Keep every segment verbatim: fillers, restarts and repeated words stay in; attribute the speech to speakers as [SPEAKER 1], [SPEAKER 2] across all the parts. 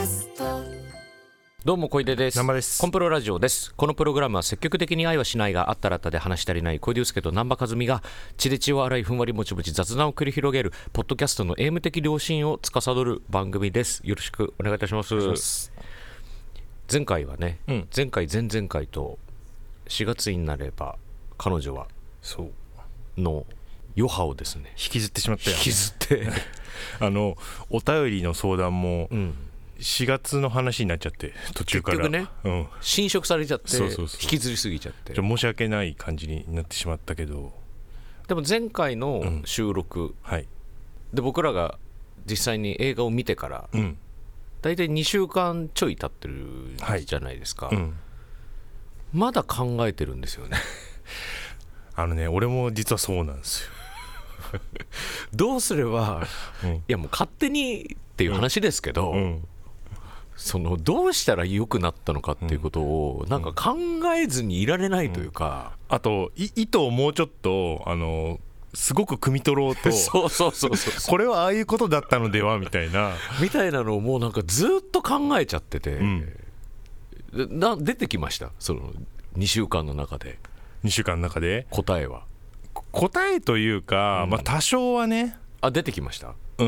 [SPEAKER 1] ャスト。
[SPEAKER 2] どうも小出です。
[SPEAKER 3] 南波です。
[SPEAKER 2] コンプロラジオです。このプログラムは積極的に愛はしないがあったらあったで話し足りない小出祐介と南波和美が血で血を洗いふんわりもちもち雑談を繰り広げるポッドキャストのエイム的良心を司る番組です。よろしくお願いいたします。ます前回はね、うん、前回前々回としがつになれば彼女はそうの余波をですね
[SPEAKER 3] 引きずってしまったよ。
[SPEAKER 2] 引きずって
[SPEAKER 3] あのお便りの相談も、うんしがつの話になっちゃって途中から
[SPEAKER 2] 結局ね、うん、侵食されちゃってそうそうそう引きずりすぎちゃって
[SPEAKER 3] 申し訳ない感じになってしまったけど、
[SPEAKER 2] でも前回の収録、うんはい、で僕らが実際に映画を見てから、うん、だいたいにしゅうかんちょい経ってるじゃないですか、はいうん、まだ考えてるんですよね
[SPEAKER 3] あのね俺も実はそうなんですよ
[SPEAKER 2] どうすれば、うん、いやもう勝手にっていう話ですけど、うんうんそのどうしたら良くなったのかっていうことをなんか考えずにいられないというか、
[SPEAKER 3] うんうん、あと意図をもうちょっとあのすごく汲み取ろうと
[SPEAKER 2] そうそうそうそう
[SPEAKER 3] これはああいうことだったのではみたいな
[SPEAKER 2] みたいなのをもうなんかずっと考えちゃってて、うん、な出てきましたそのにしゅうかんの中で
[SPEAKER 3] にしゅうかんの中で
[SPEAKER 2] 答えは
[SPEAKER 3] 答えというか、うんまあ、多少はね
[SPEAKER 2] あ出てきました
[SPEAKER 3] うん、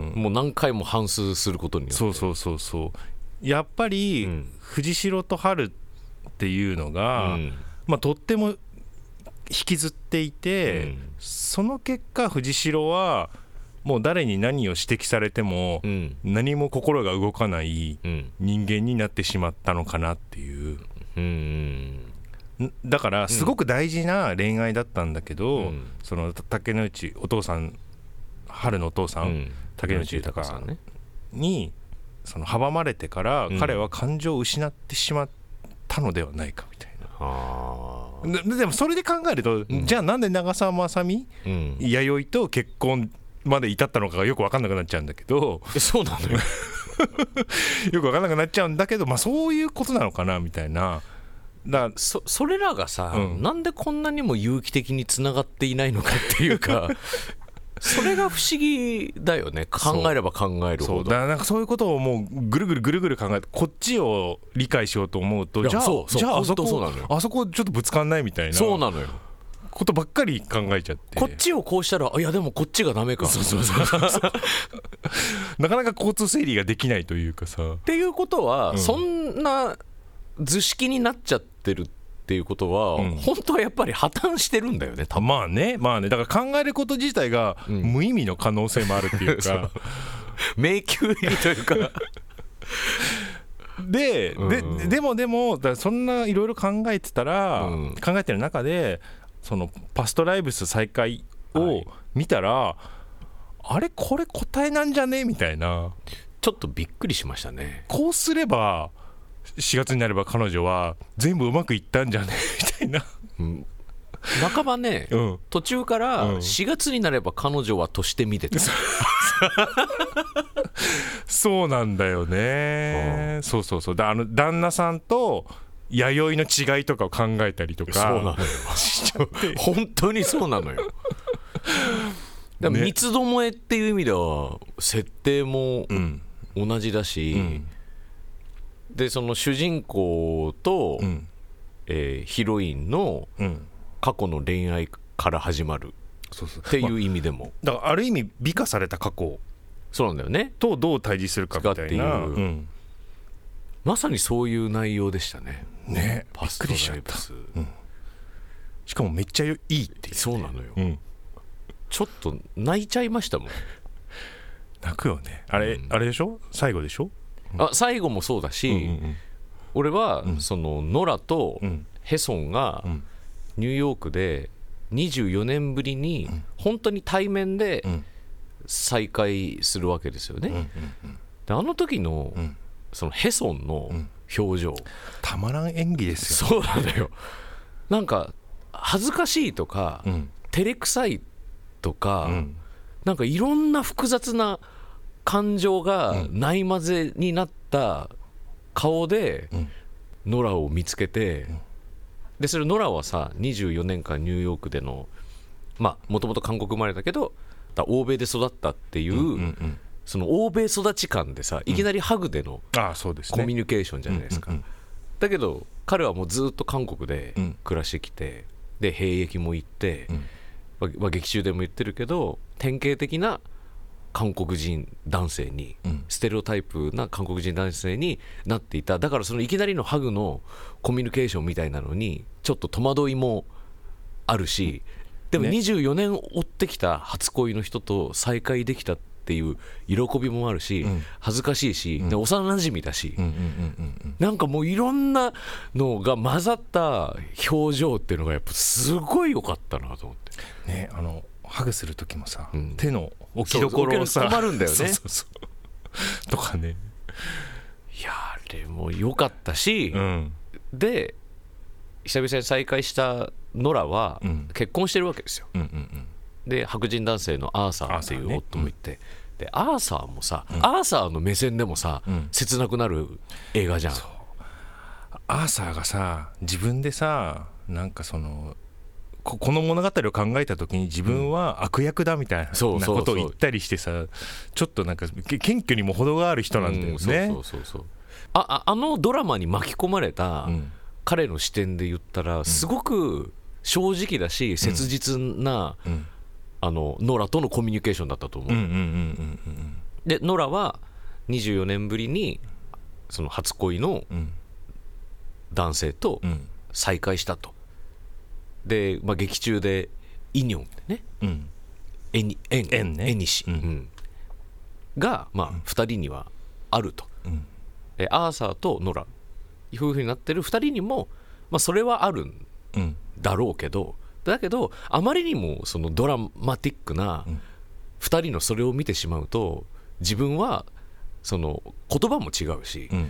[SPEAKER 2] もう何回も反芻することによって
[SPEAKER 3] そうそうそうそうやっぱり、うん、藤代と春っていうのが、うんまあ、とっても引きずっていて、うん、その結果藤代はもう誰に何を指摘されても、うん、何も心が動かない人間になってしまったのかなっていう、うん、だからすごく大事な恋愛だったんだけど、うん、その竹野内お父さん春のお父さん、うん、竹野内豊さんにその阻まれてから、うん、彼は感情を失ってしまったのではないかみたいな、あで, でもそれで考えると、うん、じゃあなんで長澤まさみ、うん、弥生と結婚まで至ったのかがよく分かんなくなっちゃうんだけど
[SPEAKER 2] えそうなのよ
[SPEAKER 3] よく分かんなくなっちゃうんだけど、まあ、そういうことなのかなみたいな
[SPEAKER 2] だ そ, それらがさ、うん、なんでこんなにも有機的につながっていないのかっていうかそれが不思議だよね考えれば考えるほど
[SPEAKER 3] そうだからなんかそういうことをもうぐるぐるぐるぐる考えてこっちを理解しようと思うとじゃあ
[SPEAKER 2] そうそう
[SPEAKER 3] じゃああそこ
[SPEAKER 2] そうなのよ
[SPEAKER 3] あそこちょっとぶつかんないみたいな
[SPEAKER 2] そうなのよ
[SPEAKER 3] ことばっかり考えちゃって
[SPEAKER 2] こっちをこうしたらいやでもこっちがダメか
[SPEAKER 3] そうそうそうそうなかなか交通整理ができないというかさ
[SPEAKER 2] っていうことは、うん、そんな図式になっちゃってるっていうことは、うん、本当はやっぱり破綻してるんだよね多分
[SPEAKER 3] まあねまあねだから考えること自体が無意味の可能性もあるっていうか、
[SPEAKER 2] うん、迷宮入りというか
[SPEAKER 3] で、うん、で, でもでもだそんないろいろ考えてたら、うん、考えてる中でそのパストライブス再開を見たら、はい、あれこれ答えなんじゃねみたいな
[SPEAKER 2] ちょっとびっくりしましたね
[SPEAKER 3] こうすればしがつになれば彼女は全部うまくいったんじゃねみたいな、うん、
[SPEAKER 2] 半ばね、うん、途中からしがつになれば彼女はとして見てた、うん、
[SPEAKER 3] そうなんだよね、うん、そうそうそうだあの旦那さんと弥生の違いとかを考えたりとか
[SPEAKER 2] そうなのよ本当にそうなのよでも三つどもえっていう意味では設定も同じだし、うんうんでその主人公と、うんえー、ヒロインの過去の恋愛から始まるっていう意味でも、
[SPEAKER 3] まあ、だからある意味美化された過去
[SPEAKER 2] そうなんだよね
[SPEAKER 3] とどう対峙するかみたいな、うん、
[SPEAKER 2] まさにそういう内容でしたね
[SPEAKER 3] ね
[SPEAKER 2] パストライブス
[SPEAKER 3] びっくりしちゃった、うん、しかもめっちゃいいって言って、ね、
[SPEAKER 2] そうなのよ、うん、ちょっと泣いちゃいましたもん
[SPEAKER 3] 泣くよねあれ、うん、あれでしょ最後でしょ
[SPEAKER 2] あ最後もそうだし、うんうんうん、俺は、うん、そのノラとヘソンがニューヨークでにじゅうよねんぶりに本当に対面で再会するわけですよね、うんうんうん、であの時のそのヘソンの表情、うん、
[SPEAKER 3] たまらん演技ですよ、
[SPEAKER 2] ね、そうなんだよなんか恥ずかしいとか、うん、照れくさいとか、うん、なんかいろんな複雑な感情がないまぜになった顔でノラを見つけて、でそれノラはさにじゅうよねんかんニューヨークでのまあもともと韓国生まれだけど欧米で育ったっていう、うんうんうん、 その欧米育ち感でさ、いきなりハグでのコミュニケーションじゃないですか。だけど彼はもうずっと韓国で暮らしてきて、で兵役も行って、まあ、劇中でも言ってるけど典型的な韓国人男性に、うん、ステレオタイプな韓国人男性になっていた。だからそのいきなりのハグのコミュニケーションみたいなのにちょっと戸惑いもあるし、でもにじゅうよねん追ってきた初恋の人と再会できたっていう喜びもあるし、うん、恥ずかしいし、うん、で幼なじみだし、なんかもういろんなのが混ざった表情っていうのがやっぱすごい良かったなと思って
[SPEAKER 3] ね。あのハグする時もさ、うん、手の置きどころをさ
[SPEAKER 2] 止まるんだよね。
[SPEAKER 3] そうそうそうとかね。
[SPEAKER 2] いやあれも良かったし、うん、で久々に再会したノラは結婚してるわけですよ、うんうんうん、で白人男性のアーサーっていう夫もいて、ね、うん、でアーサーもさ、うん、アーサーの目線でもさ、うん、切なくなる映画じゃん。
[SPEAKER 3] そう、アーサーがさ自分でさなんかそのこの物語を考えた時に自分は悪役だみたいなことを言ったりしてさ、ちょっとなんか謙虚にも程がある人なんだよね。
[SPEAKER 2] そうそうそう、あ、あのドラマに巻き込まれた彼の視点で言ったらすごく正直だし切実なあのノラとのコミュニケーションだったと思う。でノラはにじゅうよねんぶりにその初恋の男性と再会したと。で、まあ、劇中でイニョンね、うん、エニエンエンね、エニシ、うんうん、が、まあ、ふたりにはあると、うん、でアーサーとノラ夫婦になってるふたりにも、まあ、それはあるんだろうけど、うん、だけどあまりにもそのドラマティックなふたりのそれを見てしまうと自分はその言葉も違うし、うんうんうん、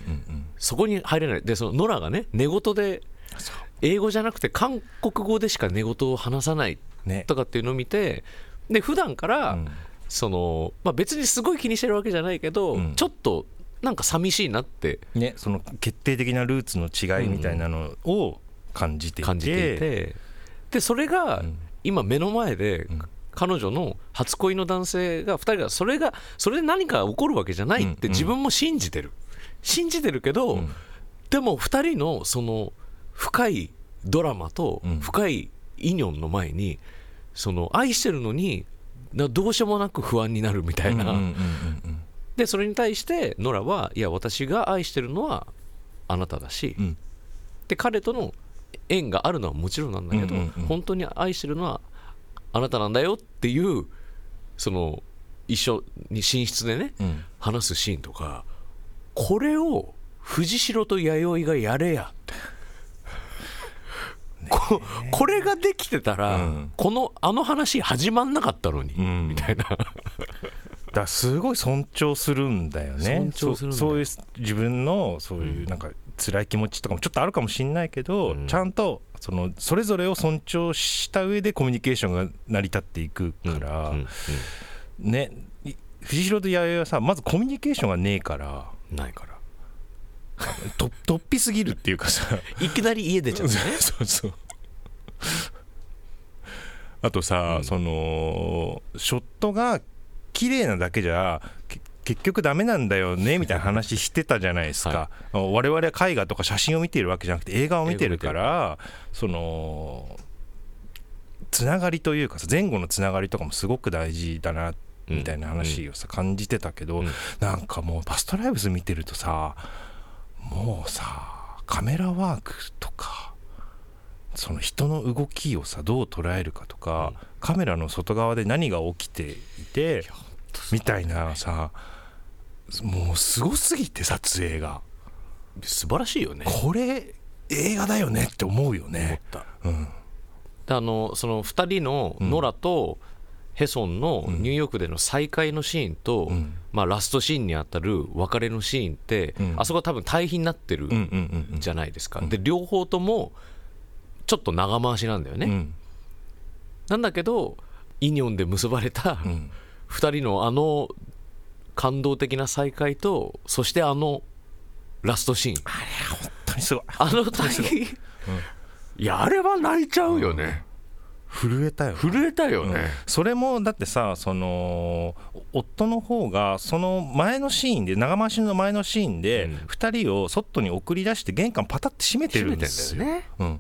[SPEAKER 2] そこに入れない。でそのノラがね寝言で英語じゃなくて韓国語でしか寝言を話さないとかっていうのを見て、ね、で普段から、うん、そのまあ、別にすごい気にしてるわけじゃないけど、うん、ちょっとなんか寂しいなって、
[SPEAKER 3] ね、その決定的なルーツの違いみたいなのを感じていて、うん、感じていて、
[SPEAKER 2] でそれが今目の前で、うん、彼女の初恋の男性がふたりがそれがそれで何か起こるわけじゃないって自分も信じてる、うんうん、信じてるけど、うん、でもふたりのその深いドラマと深いイニョンの前にその愛してるのにどうしようもなく不安になるみたいな、うんうんうんうん、でそれに対してノラはいや私が愛してるのはあなただし、うん、で彼との縁があるのはもちろんなんだけど、うんうんうん、本当に愛してるのはあなたなんだよっていうその一緒に寝室でね、うん、話すシーンとか、これを藤代と弥生がやれやってこ, これができてたら、うん、このあの話始まんなかったのに、うん、みたいな
[SPEAKER 3] だすごい尊重するんだよね。
[SPEAKER 2] 尊重するんだよ。そ,
[SPEAKER 3] そういう自分のそういうなんか辛い気持ちとかもちょっとあるかもしれないけど、うん、ちゃんと そ, のそれぞれを尊重した上でコミュニケーションが成り立っていくから、うんうんうん、ね、藤代と弥生はさまずコミュニケーションがねえから
[SPEAKER 2] ないから
[SPEAKER 3] と突飛すぎるっていうかさ
[SPEAKER 2] いきなり家出ちゃってね
[SPEAKER 3] そうそうあとさ、うん、そのショットが綺麗なだけじゃ結局ダメなんだよねみたいな話してたじゃないですか、はい、我々は絵画とか写真を見ているわけじゃなくて映画を見てるからそのつながりというかさ前後のつながりとかもすごく大事だなみたいな話をさ、うん、感じてたけど、うん、なんかもうパストライブス見てるとさもうさカメラワークとかその人の動きをさどう捉えるかとか、うん、カメラの外側で何が起きていてみたいなさもうすごすぎて撮影が
[SPEAKER 2] 素晴らしいよね。
[SPEAKER 3] これ映画だよねって思うよね。
[SPEAKER 2] 思った、うん、であのそのふたりのノラとヘソンのニューヨークでの再会のシーンと、うんまあ、ラストシーンにあたる別れのシーンって、うん、あそこは多分対比になってるじゃないですか、うんうんうんうん、で両方ともちょっと長回しなんだよね、うん、なんだけどイニョンで結ばれたふたりのあの感動的な再会とそしてあのラストシーン
[SPEAKER 3] あれ本当にすごい
[SPEAKER 2] あの対比、うん、いやあれは泣いちゃうよね、
[SPEAKER 3] 震えたよね。
[SPEAKER 2] 震えたよね、うん、
[SPEAKER 3] それもだってさ、その夫の方がその前のシーンで長回しの前のシーンでふたりを外に送り出して玄関パタって閉めてるんですよ、ね、うん、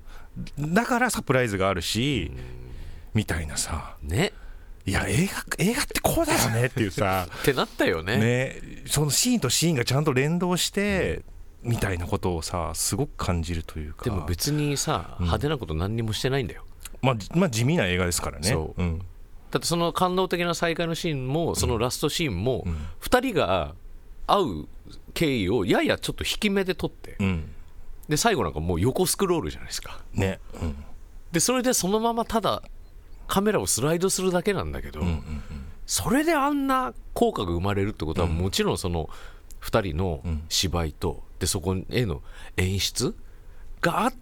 [SPEAKER 3] だからサプライズがあるし、うん、みたいなさ
[SPEAKER 2] ね。
[SPEAKER 3] いや映画、映画ってこうだよねっていうさ
[SPEAKER 2] ってなったよね。
[SPEAKER 3] ね、そのシーンとシーンがちゃんと連動して、うん、みたいなことをさすごく感じるというか。
[SPEAKER 2] でも別にさ、うん、派手なこと何にもしてないんだよ。
[SPEAKER 3] まあ、まあ地味な映画ですからね。
[SPEAKER 2] そう、うん、だってその感動的な再会のシーンもそのラストシーンも、うん、ふたりが会う経緯をややちょっと引き目で撮って、うん、で最後なんかもう横スクロールじゃないですか、ね、うん、でそれでそのままただカメラをスライドするだけなんだけど、うんうんうん、それであんな効果が生まれるってことは、もちろんそのふたりの芝居と、でそこへの演出があって、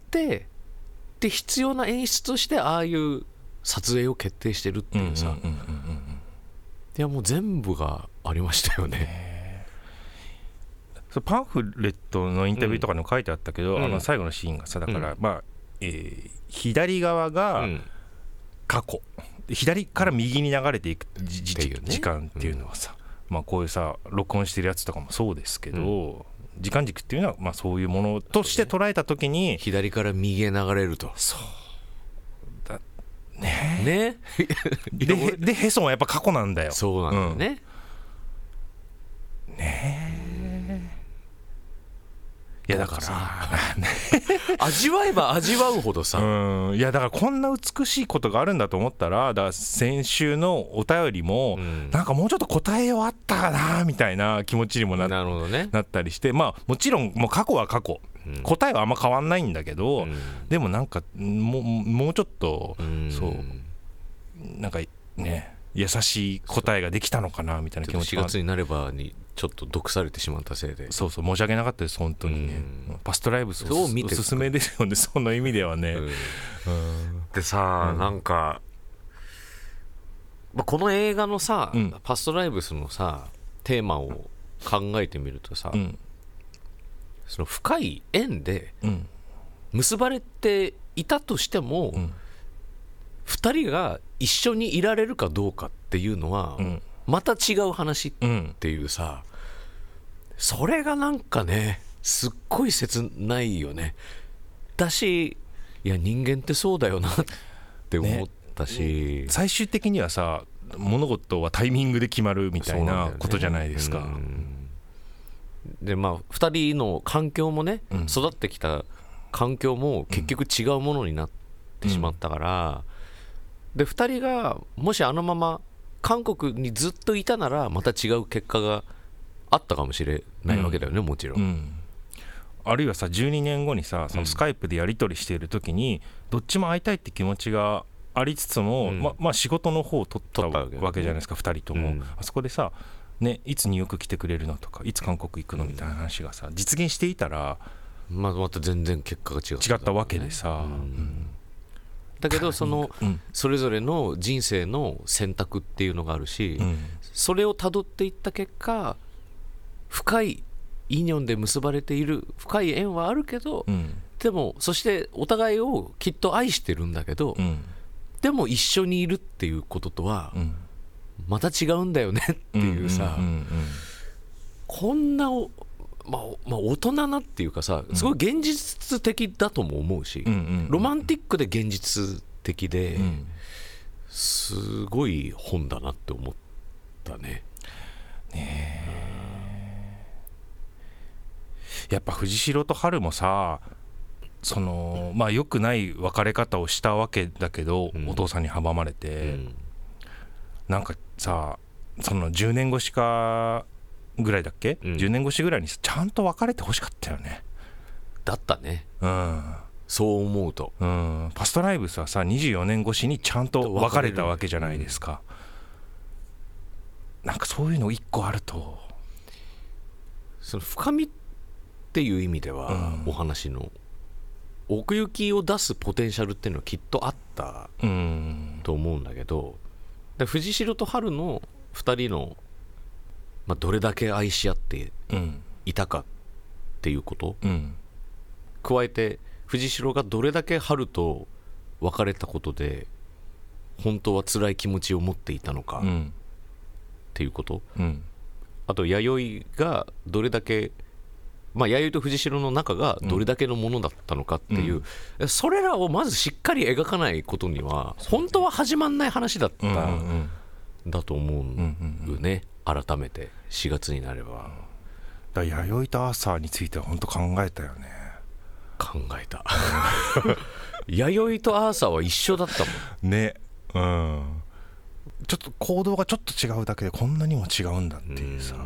[SPEAKER 2] で必要な演出としてああいう撮影を決定してるっていうさ、いやもう全部がありましたよね。
[SPEAKER 3] パンフレットのインタビューとかにも書いてあったけど、うん、あの最後のシーンがさ、だから、うん、まあえー、左側が過去、うん、左から右に流れていくじ、ね、時間っていうのはさ、うん、まあ、こういうさ録音してるやつとかもそうですけど、うん、時間軸っていうのはまあそういうものとして捉えたときに、ね、
[SPEAKER 2] 左から右へ流れると。
[SPEAKER 3] そうだね
[SPEAKER 2] ね
[SPEAKER 3] で, でヘソンはやっぱ過去なんだよ。
[SPEAKER 2] そうなんだよね、
[SPEAKER 3] うん、ねえ。いやだから
[SPEAKER 2] 味わえば味わうほどさ、
[SPEAKER 3] うん、いやだからこんな美しいことがあるんだと思ったら、だから先週のお便りも、うん、なんかもうちょっと答えようあったかなみたいな気持ちにも な,
[SPEAKER 2] な, るほど、ね、
[SPEAKER 3] なったりして、まあもちろんもう過去は過去、うん、答えはあんま変わんないんだけど、うん、でもなんかも う, もうちょっと、うん、そうなんかね優しい答えができたのかなみたいな気持ちが。
[SPEAKER 2] しがつになればにちょっと毒されてしまったせいで、
[SPEAKER 3] そうそう申し訳なかったです本当にね。パストライブス お, おすすめですよね、その意味ではね、うんうん、
[SPEAKER 2] でさ、うん、なんかこの映画のさ、うん、パストライブスのさテーマを考えてみるとさ、うん、その深い縁で結ばれていたとしても、うん、ふたりが一緒にいられるかどうかっていうのは、うん、また違う話っていうさ、うん、それがなんかねすっごい切ないよね。だし、いや人間ってそうだよなって思ったし、
[SPEAKER 3] ね、最終的にはさ物事はタイミングで決まるみたいなことじゃないですか、ね、うん、
[SPEAKER 2] でまあふたりの環境もね、うん、育ってきた環境も結局違うものになってしまったから、うん、でふたりがもしあのまま韓国にずっといたならまた違う結果があったかもしれないわけだよね、うん、もちろん、うん、
[SPEAKER 3] あるいはさじゅうにねんごにさそのスカイプでやり取りしている時に、うん、どっちも会いたいって気持ちがありつつも、うん、ま, まあ仕事の方を取ったわけじゃないですか、ふたりとも、うん、あそこでさ、ね、いつニューヨーク来てくれるのとかいつ韓国行くのみたいな話がさ実現していたら、
[SPEAKER 2] まあ、また全然結果が違った、
[SPEAKER 3] 違ったわけでさ、うんうん、
[SPEAKER 2] だけどその、うん、それぞれの人生の選択っていうのがあるし、うん、それをたどっていった結果深いイニョンで結ばれている深い縁はあるけど、うん、でもそしてお互いをきっと愛してるんだけど、うん、でも一緒にいるっていうこととはまた違うんだよねっていうさ、うんうんうんうん、こんなおまあまあ、大人なっていうかさすごい現実的だとも思うし、うんうんうん、ロマンティックで現実的で、うん、すごい本だなって思ったね。ね
[SPEAKER 3] え、やっぱ藤代と春もさそのまあ良くない別れ方をしたわけだけど、うん、お父さんに阻まれて、うん、なんかさそのじゅうねんごしかぐらいだっけ、うん、じゅうねんごしぐらいにちゃんと別れてほしかったよね。
[SPEAKER 2] だったね、
[SPEAKER 3] うん、
[SPEAKER 2] そう思うと、
[SPEAKER 3] うん、パストライブスはさにじゅうよねんごしにちゃんと別れたわけじゃないですか、うん、なんかそういうのいっこあると
[SPEAKER 2] その深みっていう意味では、うん、お話の奥行きを出すポテンシャルっていうのはきっとあったと思うんだけど、で藤代と春のふたりのまあ、どれだけ愛し合っていたかっていうこと、うん、加えて藤代がどれだけ春と別れたことで本当は辛い気持ちを持っていたのか、うん、っていうこと、うん、あと弥生がどれだけ、まあ、弥生と藤代の仲がどれだけのものだったのかっていう、うん、それらをまずしっかり描かないことには本当は始まんない話だった、うんうんうん、だと思うね、うんうんうん、改めてしがつになれば。
[SPEAKER 3] だ弥生とアーサーについては本当考えたよね。
[SPEAKER 2] 考えた弥生とアーサーは一緒だったも
[SPEAKER 3] んね、うん、ちょっと行動がちょっと違うだけでこんなにも違うんだっていうさ、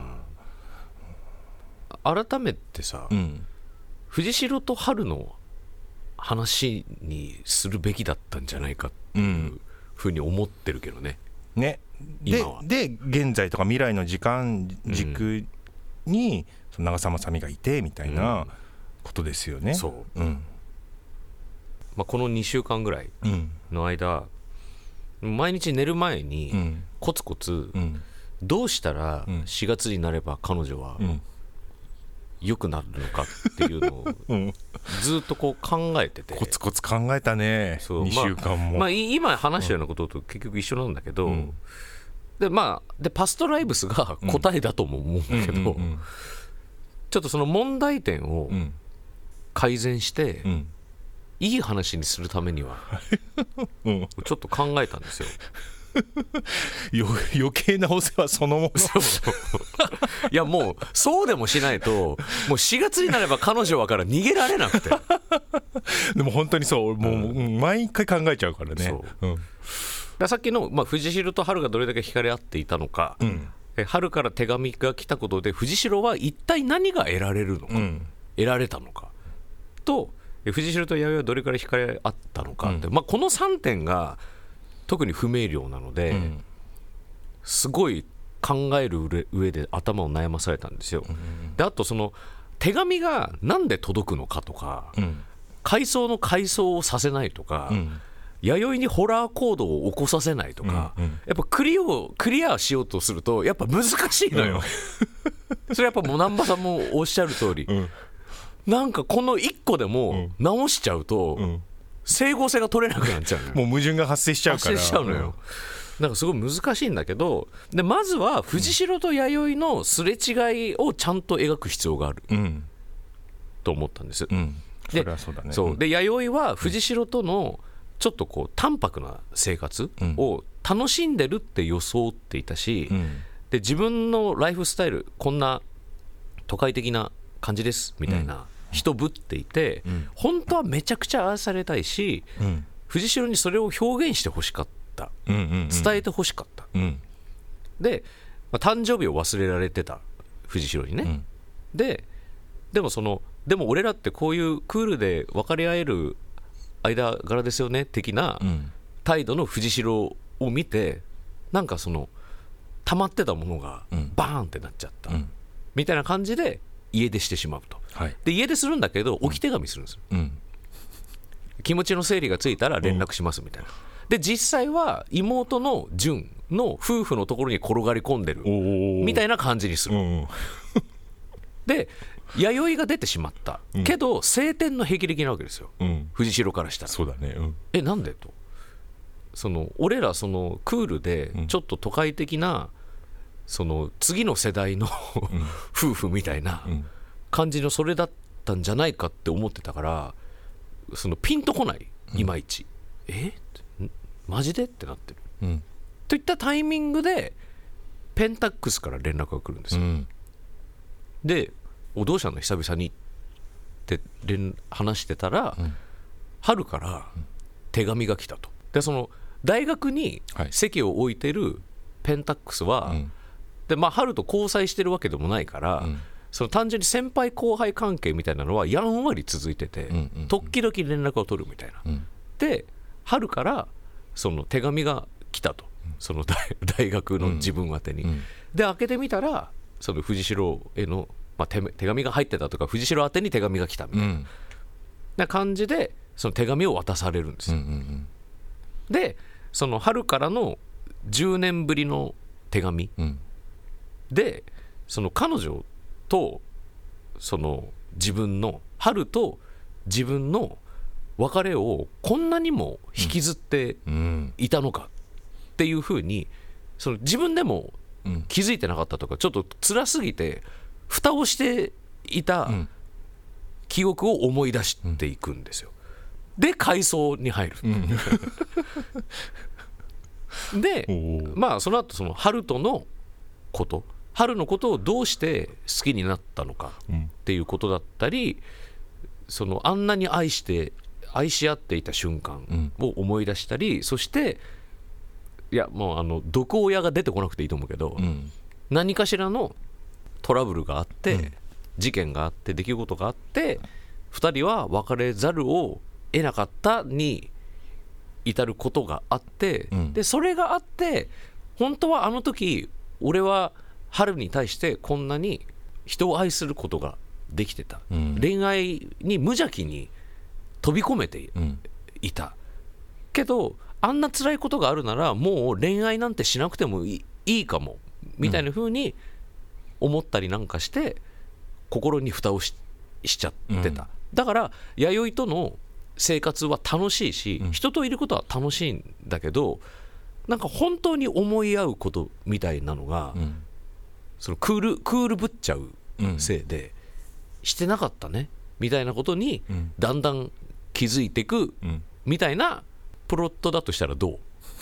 [SPEAKER 2] うん、改めてさ、うん、藤代と春の話にするべきだったんじゃないかっていうふうに思ってるけどね、
[SPEAKER 3] うん、ねで, で現在とか未来の時間軸に、うん、その長澤まさみがいてみたいなことですよね、うん、そう、うん
[SPEAKER 2] まあ、このにしゅうかんぐらいの間、うん、毎日寝る前にコツコツどうしたらしがつになれば彼女は良くなるのかっていうのをずっとこう考えてて、
[SPEAKER 3] コツコツ考えたね。そうにしゅうかんも、
[SPEAKER 2] まあまあ、今話したようなことと結局一緒なんだけど、うん、でまあでパストライブスが答えだとも思うんだけど、うんうんうんうん、ちょっとその問題点を改善して、うん、いい話にするためにはちょっと考えたんですよ
[SPEAKER 3] よ余計なお世話そのもの
[SPEAKER 2] いやもうそうでもしないともうしがつになれば彼女はから逃げられなくて
[SPEAKER 3] でも本当にそうもう、うん、毎回考えちゃうからね。そう、うん、
[SPEAKER 2] ださっきの、まあ、藤代と春がどれだけ惹かれ合っていたのか、うん、え春から手紙が来たことで藤代は一体何が得られるのか、うん、得られたのかと藤代と弥生はどれから惹かれ合ったのかって、うんまあ、このさんてんが特に不明瞭なので、うん、すごい考える上で頭を悩まされたんですよ、うん、であとその手紙がなんで届くのかとか、うん、回想の回想をさせないとか、うん、弥生にホラー行動を起こさせないとか、うんうん、やっぱクリをクリアしようとするとやっぱ難しいのよ、うん、それやっぱもう南波さんもおっしゃる通り、うん、なんかこのいっこでも直しちゃうと、うん整合性が取れなくなっちゃうのよ。
[SPEAKER 3] もう矛盾が発生しちゃうから
[SPEAKER 2] 発生しちゃうのよ、うん、なんかすごい難しいんだけどでまずは藤代と弥生のすれ違いをちゃんと描く必要がある、うん、と思ったんです、うん、
[SPEAKER 3] それはそうだね。
[SPEAKER 2] そうで弥生は藤代とのちょっとこう淡白な生活を楽しんでるって装っていたし、うん、で自分のライフスタイルこんな都会的な感じですみたいな、うん人ぶっていて、うん、本当はめちゃくちゃ愛されたいし、うん、藤代にそれを表現してほしかった、うんうんうん、伝えてほしかった、うん、で、まあ、誕生日を忘れられてた藤代にね、うん、ででもそのでも俺らってこういうクールで分かり合える間柄ですよね的な態度の藤代を見てなんかその溜まってたものがバーンってなっちゃった、うん、みたいな感じで家出してしまうと、はい、で家出するんだけど置き手紙するんですよ、うん、気持ちの整理がついたら連絡しますみたいな、うん、で実際は妹の純の夫婦のところに転がり込んでるみたいな感じにする、うん、で弥生が出てしまった、うん、けど晴天の霹靂なわけですよ、うん、藤代からしたら
[SPEAKER 3] そうだね、うん、
[SPEAKER 2] えなんでとその俺らそのクールでちょっと都会的なその次の世代の夫婦みたいな感じのそれだったんじゃないかって思ってたからそのピンとこないいまいち、うん、えマジでってなってる、うん、といったタイミングでペンタックスから連絡が来るんですよ、うん、でおどうしたの久々にって話してたら、うん、春から手紙が来たとでその大学に席を置いてるペンタックスは、うんでまあ、春と交際してるわけでもないから、うん、その単純に先輩後輩関係みたいなのはやんわり続いてて、うんうんうん、時々連絡を取るみたいな、うん、で春からその手紙が来たと、うん、その 大, 大学の自分宛てに、うんうん、で開けてみたらその藤代への、まあ、手, 手紙が入ってたとか藤代宛てに手紙が来たみたいな、うん、な感じでその手紙を渡されるんですよ、うんうんうん、でその春からのじゅうねんぶりの手紙、うんでその彼女とその自分の春と自分の別れをこんなにも引きずっていたのかっっていう風にその自分でも気づいてなかったとか、ちょっと辛すぎて蓋をしていた記憶を思い出していくんですよ。で回想に入る、うん、でまあその後その春とのこと春のことをどうして好きになったのかっていうことだったり、そのあんなに愛して愛し合っていた瞬間を思い出したり、そしていやもうあの毒親が出てこなくていいと思うけど、うん、何かしらのトラブルがあって、うん、事件があって出来事があってふたりは別れざるを得なかったに至ることがあって、うん、でそれがあって本当はあの時俺は春に対してこんなに人を愛することができてた、うん、恋愛に無邪気に飛び込めていた、うん、けどあんな辛いことがあるならもう恋愛なんてしなくてもいい、いいかもみたいな風に思ったりなんかして心に蓋を し, しちゃってた、うん、だから弥生との生活は楽しいし、うん、人といることは楽しいんだけどなんか本当に思い合うことみたいなのが、うん、そのクール、クールぶっちゃうせいで、うん、してなかったねみたいなことにだんだん気づいていくみたいなプロットだとしたらどう？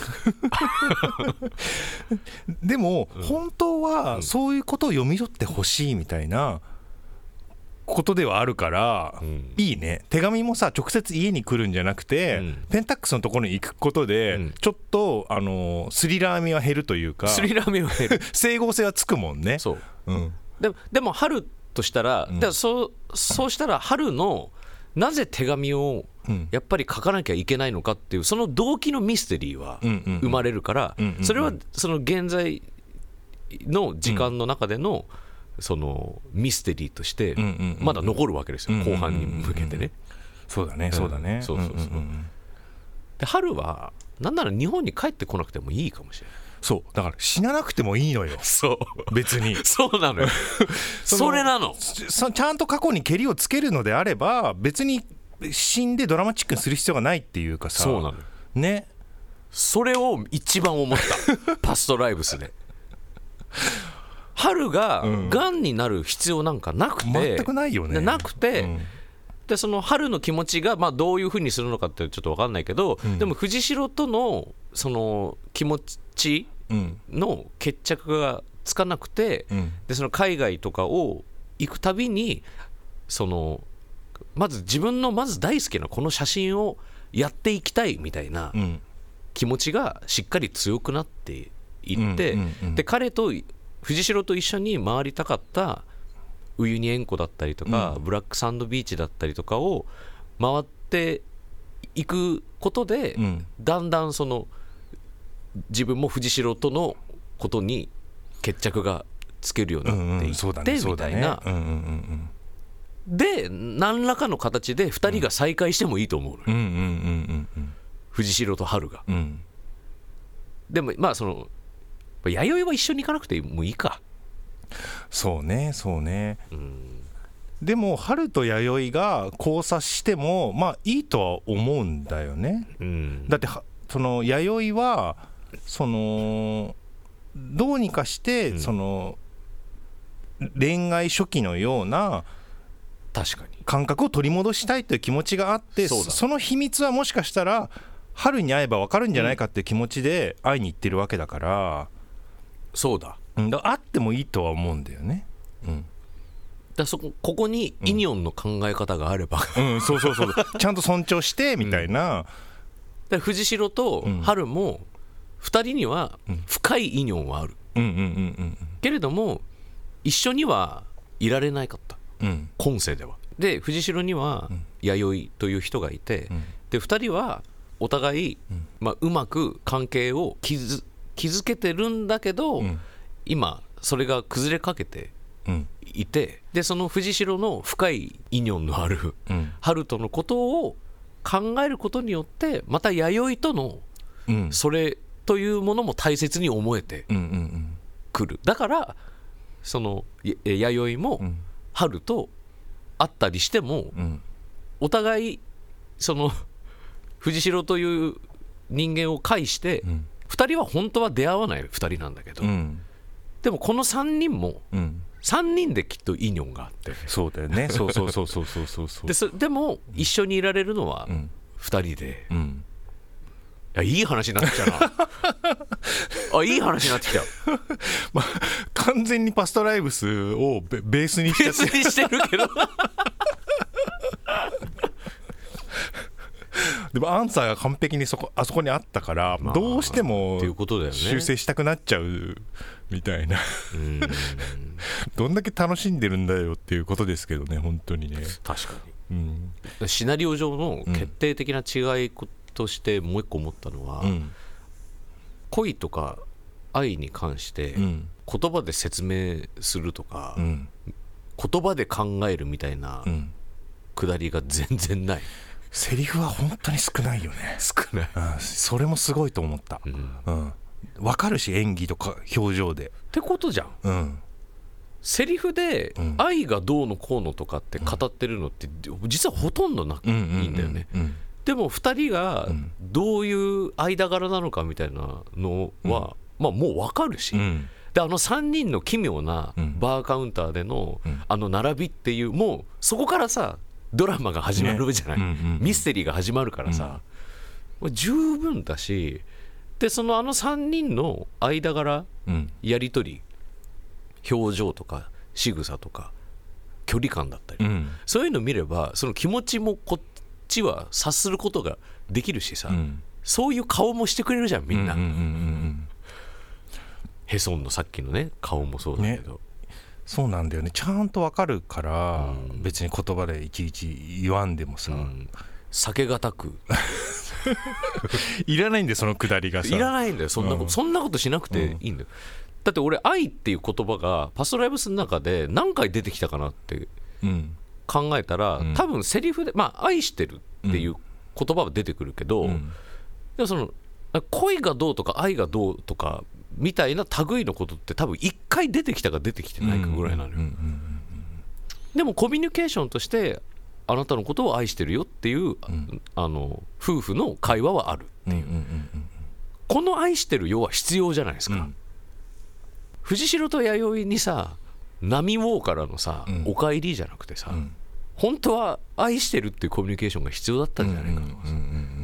[SPEAKER 3] でも、うん、本当はそういうことを読み取ってほしいみたいなことではあるから、うん、いいね。手紙もさ直接家に来るんじゃなくて、うん、ペンタックスのところに行くことで、うん、ちょっとあのスリラー味は減るというか
[SPEAKER 2] スリラー味は減る
[SPEAKER 3] 整合性はつくもんね。
[SPEAKER 2] そう、うん、で, でも春としたら、うん、だそう、そうしたら春のなぜ手紙をやっぱり書かなきゃいけないのかっていうその動機のミステリーは生まれるから、それはその現在の時間の中でのそのミステリーとしてまだ残るわけですよ、後半に向けてね。
[SPEAKER 3] そうだねそうだね。
[SPEAKER 2] そうそうそう。で春はなんなら日本に帰ってこなくてもいいかもしれない。
[SPEAKER 3] そうだから死ななくてもいいのよ。
[SPEAKER 2] そう
[SPEAKER 3] 別に
[SPEAKER 2] そうなのよそ, それなの
[SPEAKER 3] そちゃんと過去にけりをつけるのであれば別に死んでドラマチックにする必要がないっていうかさ。
[SPEAKER 2] そうなのよ
[SPEAKER 3] ね。
[SPEAKER 2] それを一番思ったパストライブスで春ががんになる必要なんかなくて、
[SPEAKER 3] 全くないよね。
[SPEAKER 2] なくて、うん、でその春の気持ちがまあどういう風にするのかってちょっと分かんないけど、うん、でも藤代とのその気持ちの決着がつかなくて、うん、でその海外とかを行くたびにそのまず自分のまず大好きなこの写真をやっていきたいみたいな気持ちがしっかり強くなっていって、うんうんうん、で彼と藤代と一緒に回りたかったウユニ塩湖だったりとか、うん、ブラックサンドビーチだったりとかを回っていくことで、うん、だんだんその自分も藤代とのことに決着がつけるようになっていってみたいな。で何らかの形でふたりが再会してもいいと思うのよ、藤代と春が、うん、でもまあその弥生は一緒に行かなくてもいいか。
[SPEAKER 3] そうねそうね、うん、でも春と弥生が交差してもまあいいとは思うんだよね、うん、だってその弥生はそのどうにかしてその恋愛初期のような
[SPEAKER 2] 確かに
[SPEAKER 3] 感覚を取り戻したいという気持ちがあって、 そ, その秘密はもしかしたら春に会えば分かるんじゃないかっていう気持ちで会いに行ってるわけだから、
[SPEAKER 2] そうだ、
[SPEAKER 3] だから会ってもいいとは思うんだよね、うん、
[SPEAKER 2] だそこ、ここにイニョンの考え方があれば、
[SPEAKER 3] うんうん、そうそうそうちゃんと尊重してみたいな、うん、
[SPEAKER 2] だ藤代と春もふたりには深いイニョンはある、うんうんうんうん、けれども一緒にはいられなかった、うん、今世では。で藤代には弥生という人がいて、うん、でふたりはお互い、うんまあ、うまく関係を築けてるんだけど、うん、今それが崩れかけていて、うん、でその藤代の深いイニョンのある、うん、春とのことを考えることによってまた弥生とのそれというものも大切に思えてくる。だからその弥生も春と会ったりしても、うん、お互いその藤代という人間を介してふたりは本当は出会わないふたりなんだけど、うん、でもこのさんにんも、うん、さんにんできっとイニョンがあって、
[SPEAKER 3] そうだよねそうそうそうそうそうそうそう
[SPEAKER 2] で, そでも一緒にいられるのはふたりで、うん、いやいい話になってきたなあいい話になってきた、
[SPEAKER 3] まあ、完全にパストライブスを ベ, ベースにしちゃって
[SPEAKER 2] ベースにしてるけど
[SPEAKER 3] でもアンサーが完璧にそこあそこにあったから、まあ、どうしても修正したくなっちゃうみたいなうーんどんだけ楽しんでるんだよっていうことですけどね本当にね。
[SPEAKER 2] 確かに、うん、シナリオ上の決定的な違いとしてもう一個思ったのは、うん、恋とか愛に関して言葉で説明するとか、うん、言葉で考えるみたいなくだりが全然ない。
[SPEAKER 3] セリフは本当に少ないよね。
[SPEAKER 2] 少ない、
[SPEAKER 3] うん、それもすごいと思った、うんうん、分かるし演技とか表情で
[SPEAKER 2] ってことじゃん、うん、セリフで愛がどうのこうのとかって語ってるのって実はほとんどないんだよね。でもふたりがどういう間柄なのかみたいなのは、うん、まあもう分かるし、うん、であのさんにんの奇妙なバーカウンターでのあの並びっていうもうそこからさドラマが始まるじゃない、ねうんうん、ミステリーが始まるからさ、うん、十分だしでそのあのさんにんの間柄、うん、やり取り表情とか仕草とか距離感だったり、うん、そういうの見ればその気持ちもこっちは察することができるしさ、うん、そういう顔もしてくれるじゃんみんな、うんうんうんうん、ヘソンのさっきのね顔もそうだけど、ね
[SPEAKER 3] そうなんだよねちゃんとわかるから、うん、別に言葉でいちいち言わんでもさ、うん、
[SPEAKER 2] 避けがたく
[SPEAKER 3] いらないんだよそのくだりがさ
[SPEAKER 2] いらないんだよそんなこと、うん、そんなことしなくていいんだよ、うん、だって俺愛っていう言葉がパストライブスの中で何回出てきたかなって考えたら、うん、多分セリフでまあ愛してるっていう言葉は出てくるけど、うん、でもその恋がどうとか愛がどうとかみたいな類のことって多分いっかい出てきたか出てきてないかぐらいなのよ。でもコミュニケーションとしてあなたのことを愛してるよっていう、うん、あの夫婦の会話はあるっていう、うんうんうんうん、この愛してるよは必要じゃないですか、うん、藤代と弥生にさ波ウォーからのさ、うん、お帰りじゃなくてさ、うん、本当は愛してるっていうコミュニケーションが必要だったんじゃないかとか、うんうんうんうん、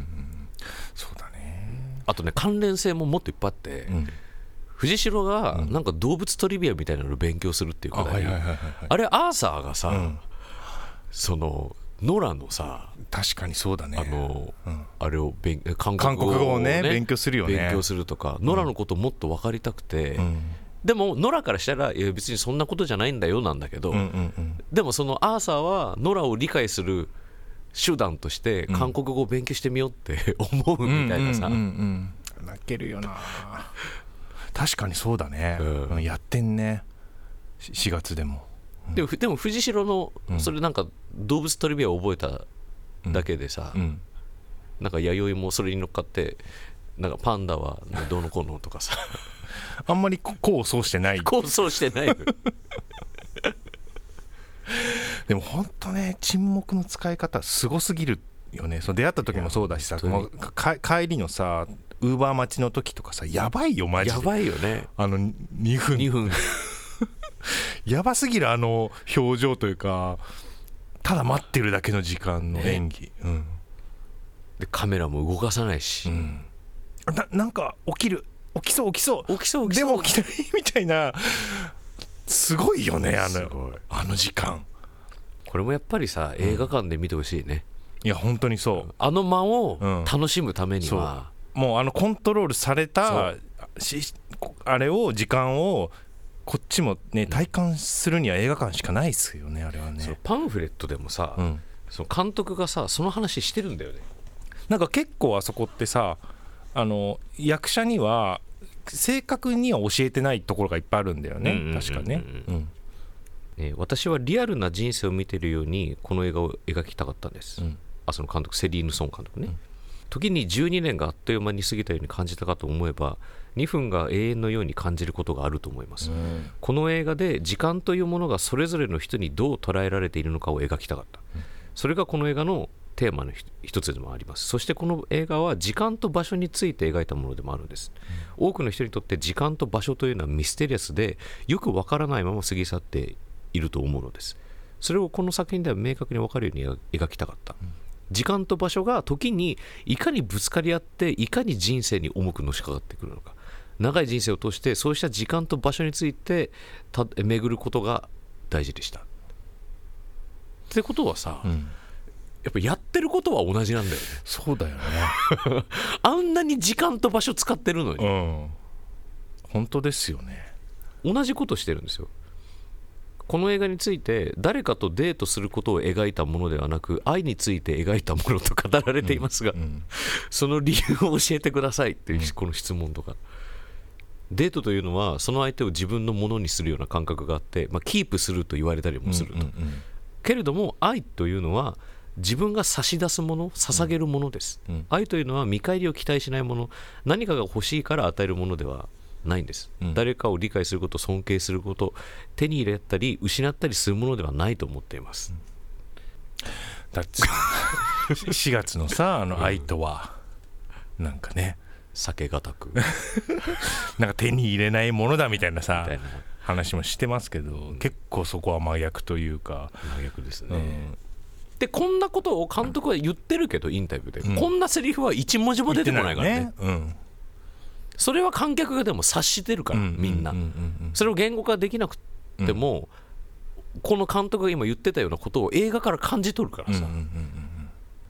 [SPEAKER 3] そうだね。
[SPEAKER 2] あとね関連性ももっといっぱいあって、うん藤代がなんか動物トリビアみたいなのを勉強するっていうか、ね、あれアーサーがさ、うん、そのノラのさ
[SPEAKER 3] 確かにそうだね
[SPEAKER 2] あの、うん、あれを勉
[SPEAKER 3] 韓国語を ね, 語をね勉強するよね
[SPEAKER 2] 勉強するとか、うん、ノラのこともっと分かりたくて、うん、でもノラからしたらいや別にそんなことじゃないんだよなんだけど、うんうんうん、でもそのアーサーはノラを理解する手段として韓国語を勉強してみようって思うみたいなさ、うんうんうん
[SPEAKER 3] うん、泣けるよな確かにそうだね、うん、やってんねしがつでも、
[SPEAKER 2] うん、でもでも藤代のそれなんか動物トリビアを覚えただけでさ、うんうん、なんか弥生もそれに乗っかってなんかパンダはどうのこうのとかさ
[SPEAKER 3] あんまり功を奏してない
[SPEAKER 2] 功を奏してない
[SPEAKER 3] でも本当ね沈黙の使い方すごすぎるよね。その出会った時もそうだしさ帰りのさウーバー待ちの時とかさやばいよマジで
[SPEAKER 2] やばいよね
[SPEAKER 3] あのにふん
[SPEAKER 2] にふん
[SPEAKER 3] やばすぎるあの表情というかただ待ってるだけの時間の演技、ねうん、
[SPEAKER 2] でカメラも動かさないし、うん、
[SPEAKER 3] な, なんか起きる起きそう起きそう
[SPEAKER 2] 起きそう起きそう
[SPEAKER 3] でも起きないみたいなすごいよねあのあの時間
[SPEAKER 2] これもやっぱりさ映画館で見てほしいね、
[SPEAKER 3] うん、いや本当にそう
[SPEAKER 2] あの間を楽しむためには、
[SPEAKER 3] うんもうあのコントロールされたしあれを時間をこっちもね体感するには映画館しかないですよねあれはね。
[SPEAKER 2] そのパンフレットでもさ、うん、その監督がさその話してるんだよね。
[SPEAKER 3] なんか結構あそこってさあの役者には正確には教えてないところがいっぱいあるんだよね、うんうんうんうん、確かね、うん
[SPEAKER 2] えー、私はリアルな人生を見てるようにこの映画を描きたかったんです、うん、あその監督セリーヌ・ソン監督ね、うん時にじゅうにねんがあっという間に過ぎたように感じたかと思えばにふんが永遠のように感じることがあると思います、うん、この映画で時間というものがそれぞれの人にどう捉えられているのかを描きたかった、うん、それがこの映画のテーマの一つでもあります。そしてこの映画は時間と場所について描いたものでもあるんです、うん、多くの人にとって時間と場所というのはミステリアスでよくわからないまま過ぎ去っていると思うのです。それをこの作品では明確に分かるように描きたかった、うん、時間と場所が時にいかにぶつかり合っていかに人生に重くのしかかってくるのか、長い人生を通してそうした時間と場所についてた巡ることが大事でした。ってことはさ、うん、やっぱやってることは同じなんだよね。
[SPEAKER 3] そうだよね
[SPEAKER 2] あんなに時間と場所使ってるのに、うん、
[SPEAKER 3] 本当ですよね。
[SPEAKER 2] 同じことしてるんですよ。この映画について誰かとデートすることを描いたものではなく愛について描いたものと語られていますが、うんうん、その理由を教えてくださいっていうこの質問とか、うん、デートというのはその相手を自分のものにするような感覚があって、まあ、キープすると言われたりもすると、うんうんうん、けれども愛というのは自分が差し出すもの、捧げるものです、うん、愛というのは見返りを期待しないもの、何かが欲しいから与えるものではないんです、うん、誰かを理解すること、尊敬すること、手に入れたり失ったりするものではないと思っています、
[SPEAKER 3] うん、だってしがつのさあの愛とは、うん、なんかね
[SPEAKER 2] 避けがたく
[SPEAKER 3] なんか手に入れないものだみたいなさみたいな話もしてますけど、うん、結構そこは真逆というか
[SPEAKER 2] 真逆ですね、うん、でこんなことを監督は言ってるけどインタビューで、うん、こんなセリフは一文字も出てこないからね、うん、それは観客がでも察してるから、うん、みんな、うんうんうん、それを言語化できなくても、うん、この監督が今言ってたようなことを映画から感じ取るからさ、うんうんうんうん、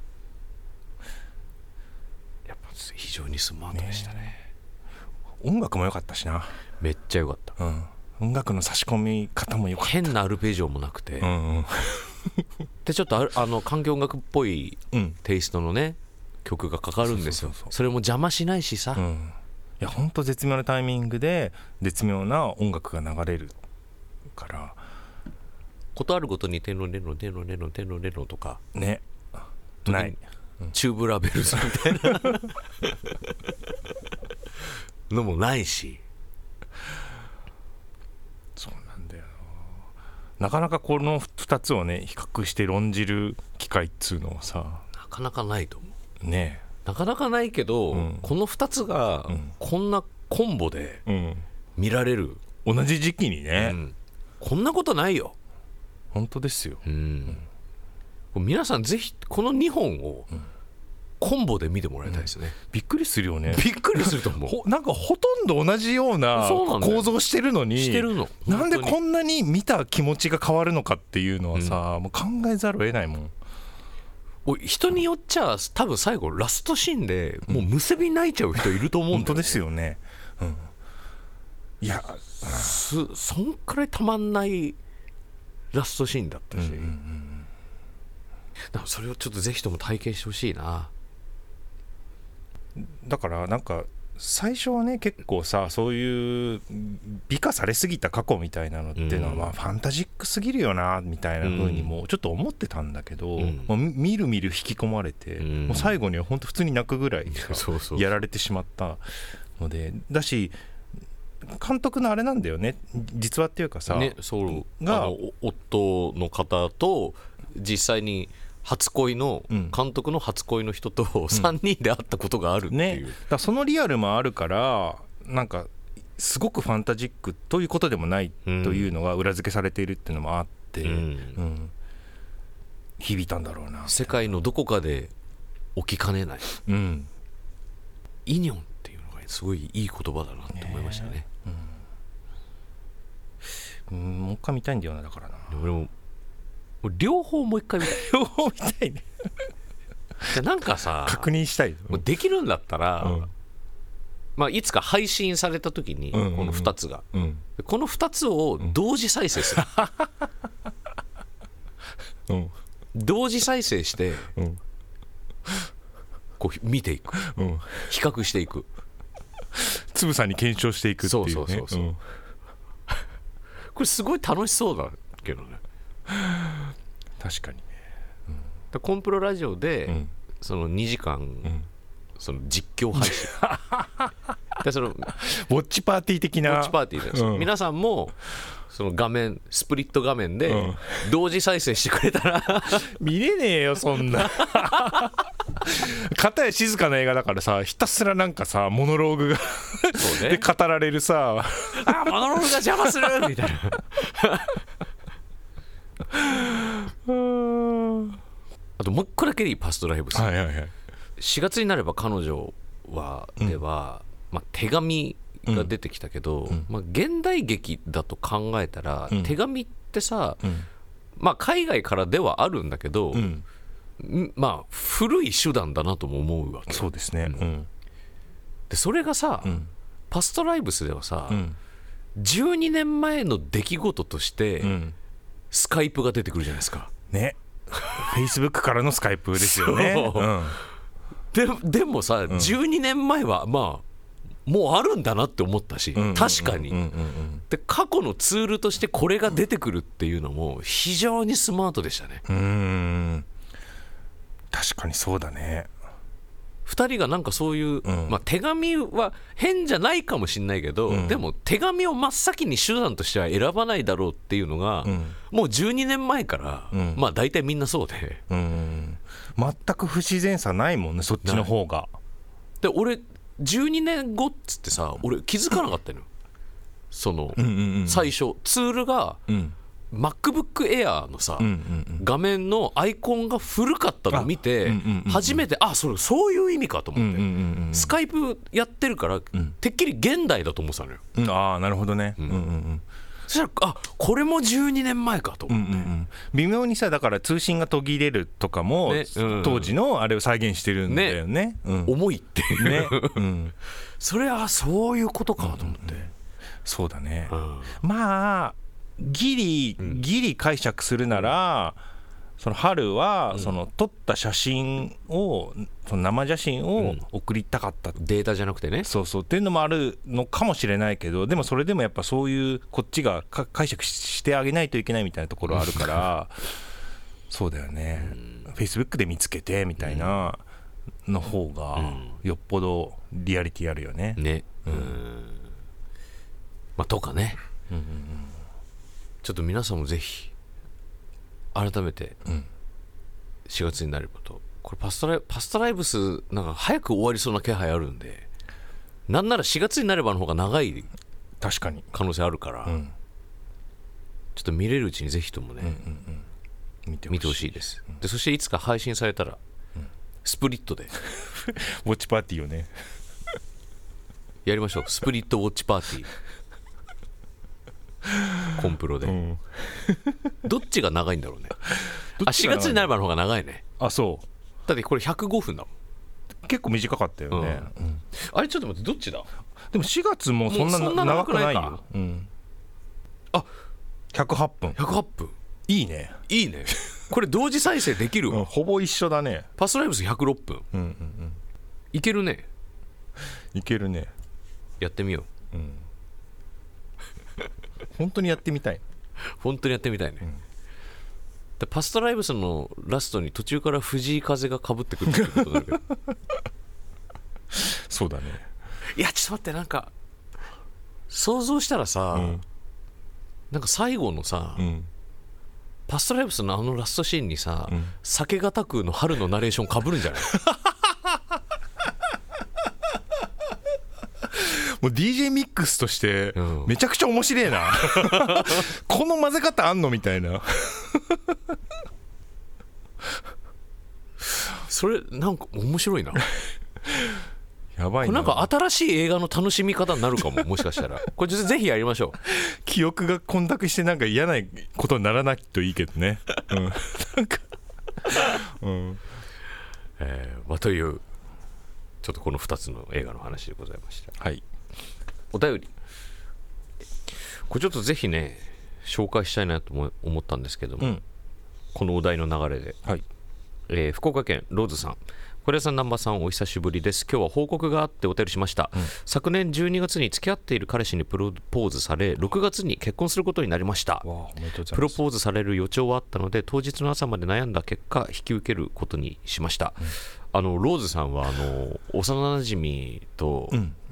[SPEAKER 2] やっぱ非常にスマートでしたね。ね、
[SPEAKER 3] 音楽も良かったしな。
[SPEAKER 2] めっちゃ良かった、うん、
[SPEAKER 3] 音楽の差し込み方も良かった。
[SPEAKER 2] 変なアルペジオもなくて、うんうん、でちょっと あ, あの環境音楽っぽいテイストのね、うん、曲がかかるんですよ。 そうそうそうそう、それも邪魔しないしさ、うん、
[SPEAKER 3] いや本当絶妙なタイミングで絶妙な音楽が流れるから、
[SPEAKER 2] ことあるごとにテノレノテノレノテノレノとか
[SPEAKER 3] ね、ない、
[SPEAKER 2] うん、チューブラベルズみたいなのもないし、
[SPEAKER 3] そうなんだよな。なかなかこのふたつをね比較して論じる機会っつうのはさ、
[SPEAKER 2] なかなかないと思う
[SPEAKER 3] ね。
[SPEAKER 2] なかなかないけど、うん、このふたつがこんなコンボで見られる、
[SPEAKER 3] うん、同じ時期にね、うん、
[SPEAKER 2] こんなことないよ。
[SPEAKER 3] 本当ですよ、うん
[SPEAKER 2] うん、皆さんぜひこのにほんをコンボで見てもらいたいですね、うん、
[SPEAKER 3] びっくりするよね。
[SPEAKER 2] びっくりすると思う
[SPEAKER 3] なんかほとんど同じような構造してるのに、
[SPEAKER 2] してるの
[SPEAKER 3] なんでこんなに見た気持ちが変わるのかっていうのはさ、うん、もう考えざるを得ないもん。
[SPEAKER 2] 人によっちゃ多分最後ラストシーンでもうむせび泣いちゃう人いると思うんだよね、
[SPEAKER 3] 本当ですよね、うん、いや
[SPEAKER 2] すそんくらいたまんないラストシーンだったし、うんうんうん、だからそれをちょっとぜひとも体験してほしいな。
[SPEAKER 3] だからなんか最初はね結構さ、そういう美化されすぎた過去みたいなのっていうのは、まあ、ファンタジックすぎるよなみたいな風にもちょっと思ってたんだけど、うん、もうみるみる引き込まれて、うん、もう最後には本当普通に泣くぐらいやられてしまったので、だし監督のあれなんだよね、実話っていうかさ、
[SPEAKER 2] ね、そうがあの夫の方と実際に初恋の、うん、監督の初恋の人とさんにんで会ったことがあるっていう、
[SPEAKER 3] ね、だそのリアルもあるからなんかすごくファンタジックということでもないというのが裏付けされているっていうのもあって、うんうん、響いたんだろうな。
[SPEAKER 2] 世界のどこかで起きかねない、うん、イニョンっていうのがすごいいい言葉だなと思いましたね、
[SPEAKER 3] うんうん、もう一回見たいんだよな。だからな
[SPEAKER 2] 俺も両方もう一回見たい
[SPEAKER 3] 両方見たいね
[SPEAKER 2] じゃなんかさ
[SPEAKER 3] 確認したい、
[SPEAKER 2] うん、できるんだったら、うんまあ、いつか配信された時にこのふたつが、うんうんうん、このふたつを同時再生する、うん、同時再生して、うん、こう見ていく、うん、比較していく、
[SPEAKER 3] つぶさに検証していくっていうね。そうそうそうそう、うん、
[SPEAKER 2] これすごい楽しそうだけどね。
[SPEAKER 3] 確かにね、
[SPEAKER 2] うん、コンプロラジオで、うん、そのにじかん、うん、その実況配信でその
[SPEAKER 3] ウォッチパーティー的な
[SPEAKER 2] ウォッチパーティーです、うん、皆さんもその画面スプリット画面で同時再生してくれたら、うん、
[SPEAKER 3] 見れねえよそんな片や静かな映画だからさ、ひたすらなんかさモノローグがそう、ね、で語られるさ
[SPEAKER 2] あモノローグが邪魔するみたいなあともう一個だけでいいパストライブス、
[SPEAKER 3] はいはいはい、
[SPEAKER 2] しがつになれば彼女はでは、うんまあ、手紙が出てきたけど、うんまあ、現代劇だと考えたら、うん、手紙ってさ、うんまあ、海外からではあるんだけど、うんまあ、古い手段だなとも思うわけ。
[SPEAKER 3] そうですね、うん、
[SPEAKER 2] でそれがさ、うん、パストライブスではさ、うん、じゅうにねんまえの出来事として、うん、スカイプが出てくるじゃないですか
[SPEAKER 3] ね。フェイスブックからのスカイプですよね、うん、
[SPEAKER 2] で, でもさ、うん、じゅうにねんまえはまあもうあるんだなって思ったし、うんうんうんうん、確かに、うんうんうん、で過去のツールとしてこれが出てくるっていうのも非常にスマートでしたね。
[SPEAKER 3] うーん確かにそうだね。
[SPEAKER 2] ふたりがなんかそういう、うんまあ、手紙は変じゃないかもしれないけど、うん、でも手紙を真っ先に手段としては選ばないだろうっていうのが、うん、もうじゅうにねんまえから、うん、まあ大体みんなそうで、うん、
[SPEAKER 3] 全く不自然さないもんねそっちの方が。
[SPEAKER 2] で俺じゅうにねんごっつってさ俺気づかなかったのよその、うんうんうん、最初ツールが、うん、MacBook Air のさ、うんうんうん、画面のアイコンが古かったのを見て、うんうんうんうん、初めてあそれそういう意味かと思って、うんうんうんうん、スカイプやってるから、うん、てっきり現代だと思ってたのよ、
[SPEAKER 3] うん、ああなるほどね、うんうんうん、
[SPEAKER 2] そしたらあこれもじゅうにねんまえかと思って、うんうんうん、
[SPEAKER 3] 微妙にさだから通信が途切れるとかも、ねうん、当時のあれを再現してるんだよね、ね
[SPEAKER 2] うん、重いっていう、ねうん、それはそういうことかと思って、うんうん、
[SPEAKER 3] そうだね、うん、まあギリギリ解釈するなら、うん、その春はその撮った写真をその生写真を送りたかった、
[SPEAKER 2] うん、データじゃなくてね
[SPEAKER 3] そうそうっていうのもあるのかもしれないけどでもそれでもやっぱそういうこっちが解釈してあげないといけないみたいなところあるからそうだよね、うん、Facebook で見つけてみたいなの方がよっぽどリアリティあるよね、
[SPEAKER 2] うん、ねうん、まあとかね、うんうんうんちょっと皆さんもぜひ改めてしがつになることこれパストライ、パストライブスなんか早く終わりそうな気配あるんでなんならしがつになればの方が長い
[SPEAKER 3] 確かに
[SPEAKER 2] 可能性あるから、うん、ちょっと見れるうちにぜひともね、うんうんうん、見てほしい、見てほしいです、うん、でそしていつか配信されたら、うん、スプリットで
[SPEAKER 3] ウォッチパーティーをね
[SPEAKER 2] やりましょうスプリットウォッチパーティーコンプロで、うん、どっちが長いんだろうねあしがつになればの方が長いね
[SPEAKER 3] あそう
[SPEAKER 2] だってこれひゃくごふんだも
[SPEAKER 3] ん結構短かったよね、うんうん、
[SPEAKER 2] あれちょっと待ってどっちだ
[SPEAKER 3] でもしがつもそんな長くないよ、うん、あひゃくはっぷん
[SPEAKER 2] ひゃくはっぷん
[SPEAKER 3] いいね
[SPEAKER 2] いいねこれ同時再生できるわ、うん、
[SPEAKER 3] ほぼ一緒だね
[SPEAKER 2] パストライブスひゃくろっぷん、うんうんうん、いけるね
[SPEAKER 3] いけるね
[SPEAKER 2] やってみよう、うん
[SPEAKER 3] 本当にやってみたい
[SPEAKER 2] 本当にやってみたいね、うん、でパストライブスのラストに途中から藤井風がかぶってくるってことだけど
[SPEAKER 3] そうだね
[SPEAKER 2] いやちょっと待ってなんか想像したらさ、うん、なんか最後のさ、うん、パストライブスのあのラストシーンにさ、うん、酒がたくの春のナレーションかぶるんじゃない
[SPEAKER 3] もう ディージェー ミックスとしてめちゃくちゃ面白いな、うん、この混ぜ方あんのみたいな
[SPEAKER 2] それなんか面白いな
[SPEAKER 3] やばいな
[SPEAKER 2] これなんか新しい映画の楽しみ方になるかももしかしたらこれぜひやりましょう
[SPEAKER 3] 記憶が混濁してなんか嫌なことにならないといいけどね、うん、なんか、
[SPEAKER 2] うんえーまあ、というちょっとこのふたつの映画の話でございました。
[SPEAKER 3] はい。
[SPEAKER 2] お便りこれちょっとぜひね紹介したいなと思ったんですけども、うん、このお題の流れで、はいえー、福岡県ローズさん小林さん南波さんお久しぶりです。今日は報告があってお便りしました、うん、昨年じゅうにがつに付き合っている彼氏にプロポーズされろくがつに結婚することになりました。プロポーズされる予兆はあったので当日の朝まで悩んだ結果引き受けることにしました、うん、あのローズさんはあの幼なじみと、うん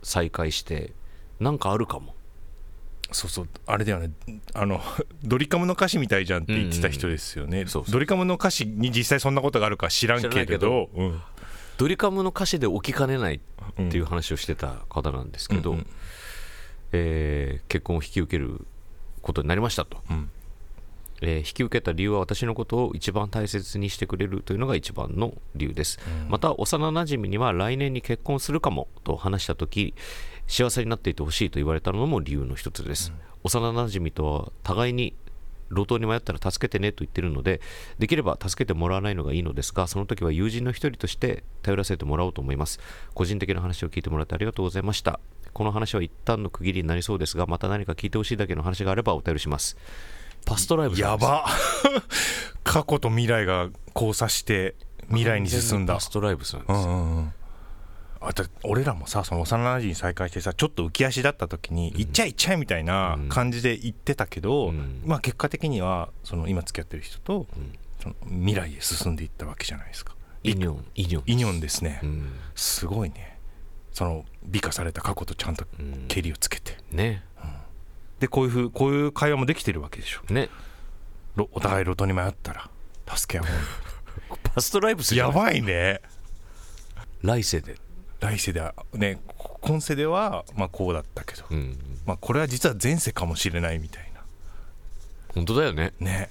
[SPEAKER 2] 再開してなんかあるかも。
[SPEAKER 3] そうそう、あれだよね、あのドリカムの歌詞みたいじゃんって言ってた人ですよね、うんうん、そうそう、ドリカムの歌詞に実際そんなことがあるか知らんけれど、うん、
[SPEAKER 2] ドリカムの歌詞で起きかねないっていう話をしてた方なんですけど、うんうん、えー、結婚を引き受けることになりましたと、うん、えー、引き受けた理由は私のことを一番大切にしてくれるというのが一番の理由です、うん、また幼なじみには来年に結婚するかもと話したとき、幸せになっていてほしいと言われたのも理由の一つです、うん、幼なじみとは互いに路頭に迷ったら助けてねと言っているので、できれば助けてもらわないのがいいのですが、その時は友人の一人として頼らせてもらおうと思います。個人的な話を聞いてもらってありがとうございました。この話は一旦の区切りになりそうですが、また何か聞いてほしいだけの話があればお便りします。パストライブさんです。
[SPEAKER 3] やば過去と未来が交差して未来に進んだ
[SPEAKER 2] パストライブさんです、うんうんうん、
[SPEAKER 3] あと俺らもさ、その幼馴染に再会してさ、ちょっと浮き足だった時に、うん、行っちゃいっちゃいみたいな感じで言ってたけど、うん、まあ結果的にはその今付き合ってる人と、うん、その未来へ進んでいったわけじゃないですか。
[SPEAKER 2] イニョンイニョン
[SPEAKER 3] イニョンですね、うん、すごいね。その美化された過去とちゃんとケリをつけて、
[SPEAKER 2] うん、ね、
[SPEAKER 3] うん、でこういうふうこういう会話もできてるわけでしょ、
[SPEAKER 2] ね、
[SPEAKER 3] お互い路頭に迷ったら助け合
[SPEAKER 2] うパストライブする
[SPEAKER 3] やばいね。
[SPEAKER 2] 来世で
[SPEAKER 3] 来世ではね、今世ではまあこうだったけど、うん、まあ、これは実は前世かもしれないみたいな。
[SPEAKER 2] 本当だよね。
[SPEAKER 3] ね、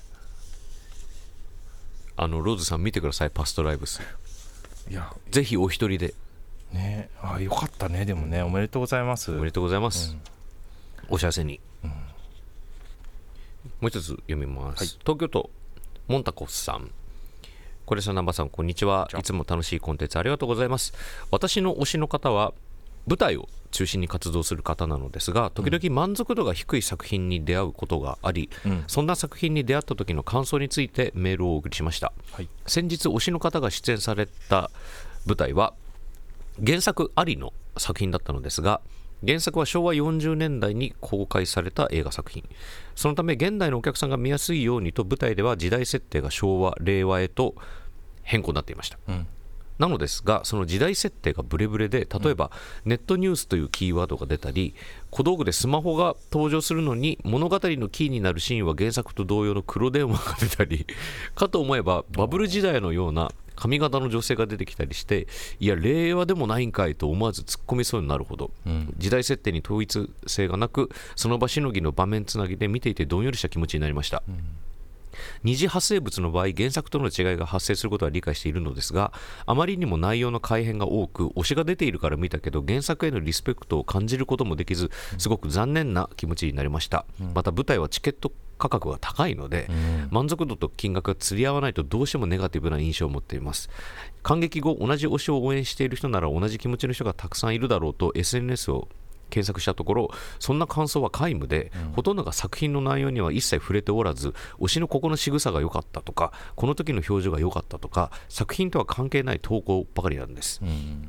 [SPEAKER 2] あのローズさん見てください、パストライブス。いやぜひお一人で
[SPEAKER 3] ね。あ、よかったね。でもね、おめでとうございます。
[SPEAKER 2] おめでとうございます、うん、お幸せに、うん、もう一つ読みます、はい、東京都モンタコスさん。これさん、南波さん、こんにちは。いつも楽しいコンテンツありがとうございます。私の推しの方は舞台を中心に活動する方なのですが、時々満足度が低い作品に出会うことがあり、うん、そんな作品に出会った時の感想についてメールをお送りしました、はい、先日推しの方が出演された舞台は原作ありの作品だったのですが、原作はしょうわよんじゅうねんだいに公開された映画作品。そのため現代のお客さんが見やすいようにと、舞台では時代設定が昭和令和へと変更になっていました、うん、なのですが、その時代設定がブレブレで、例えば、うん、ネットニュースというキーワードが出たり、小道具でスマホが登場するのに物語のキーになるシーンは原作と同様の黒電話が出たりかと思えばバブル時代のような髪型の女性が出てきたりして、いや令和でもないんかいと思わず突っ込みそうになるほど、うん、時代設定に統一性がなく、その場しのぎの場面つなぎで見ていてどんよりした気持ちになりました、うん。二次発生物の場合、原作との違いが発生することは理解しているのですが、あまりにも内容の改変が多く、推しが出ているから見たけど原作へのリスペクトを感じることもできず、すごく残念な気持ちになりました、うん、また舞台はチケット価格が高いので、うん、満足度と金額が釣り合わないとどうしてもネガティブな印象を持っています。感激後、同じ推しを応援している人なら同じ気持ちの人がたくさんいるだろうと エスエヌエス を検索したところ、そんな感想は皆無で、うん、ほとんどが作品の内容には一切触れておらず、推しのここの仕草が良かったとか、この時の表情が良かったとか、作品とは関係ない投稿ばかりなんです、うん、